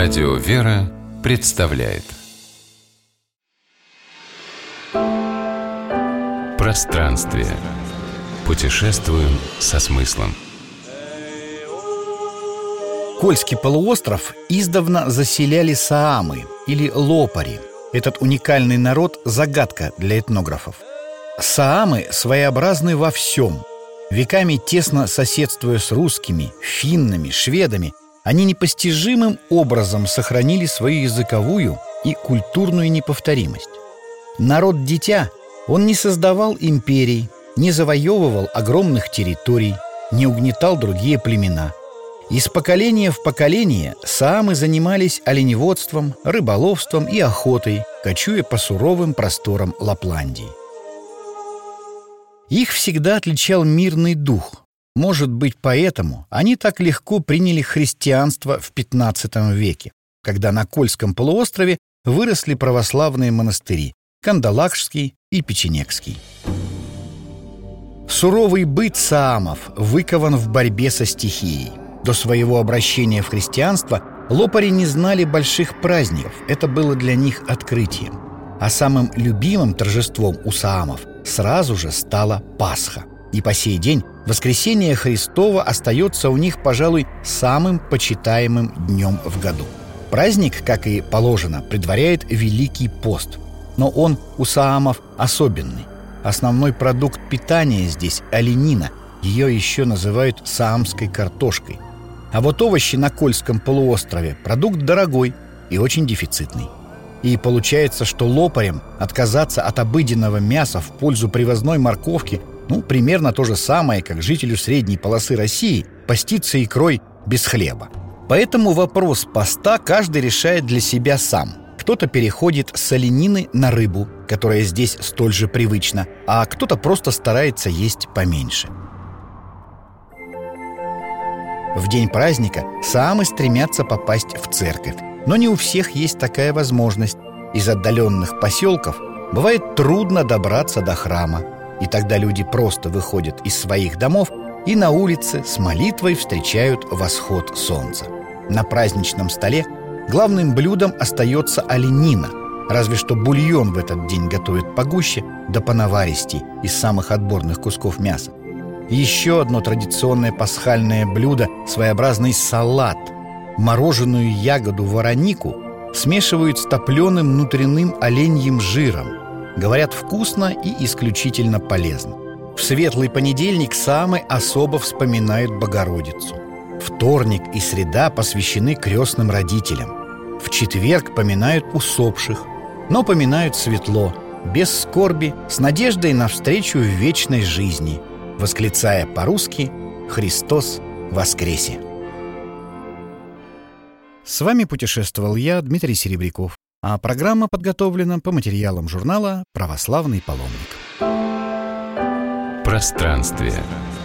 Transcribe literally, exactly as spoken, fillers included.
Радио «Вера» представляет Пространствие. Путешествуем со смыслом. Кольский полуостров издавна заселяли саамы или лопари. Этот уникальный народ – загадка для этнографов. Саамы своеобразны во всем. Веками тесно соседствуя с русскими, финнами, шведами, они непостижимым образом сохранили свою языковую и культурную неповторимость. Народ-дитя, он не создавал империй, не завоевывал огромных территорий, не угнетал другие племена. Из поколения в поколение саамы занимались оленеводством, рыболовством и охотой, кочуя по суровым просторам Лапландии. Их всегда отличал мирный дух. Может быть, поэтому они так легко приняли христианство в пятнадцатом веке, когда на Кольском полуострове выросли православные монастыри – Кандалакшский и Печенегский. Суровый быт саамов выкован в борьбе со стихией. До своего обращения в христианство лопари не знали больших праздников, это было для них открытием. А самым любимым торжеством у саамов сразу же стала Пасха. И по сей день воскресение Христово остается у них, пожалуй, самым почитаемым днем в году. Праздник, как и положено, предваряет Великий пост. Но он у саамов особенный. Основной продукт питания здесь – оленина. Ее еще называют саамской картошкой. А вот овощи на Кольском полуострове – продукт дорогой и очень дефицитный. И получается, что лопарям отказаться от обыденного мяса в пользу привозной морковки – ну, примерно то же самое, как жителю средней полосы России поститься икрой без хлеба. Поэтому вопрос поста каждый решает для себя сам. Кто-то переходит с оленины на рыбу, которая здесь столь же привычна, а кто-то просто старается есть поменьше. В день праздника саамы стремятся попасть в церковь, но не у всех есть такая возможность. Из отдаленных поселков бывает трудно добраться до храма. И тогда люди просто выходят из своих домов и на улице с молитвой встречают восход солнца. На праздничном столе главным блюдом остается оленина, разве что бульон в этот день готовят погуще да понаваристей из самых отборных кусков мяса. Еще одно традиционное пасхальное блюдо – своеобразный салат. Мороженую ягоду воронику смешивают с топленым внутренним оленьим жиром. Говорят, вкусно и исключительно полезно. В светлый понедельник саамы особо вспоминают Богородицу. Вторник и среда посвящены крестным родителям. В четверг поминают усопших, но поминают светло, без скорби, с надеждой на встречу в вечной жизни, восклицая по-русски «Христос воскресе!». С вами путешествовал я, Дмитрий Серебряков. А программа подготовлена по материалам журнала «Православный паломник». Пространствие.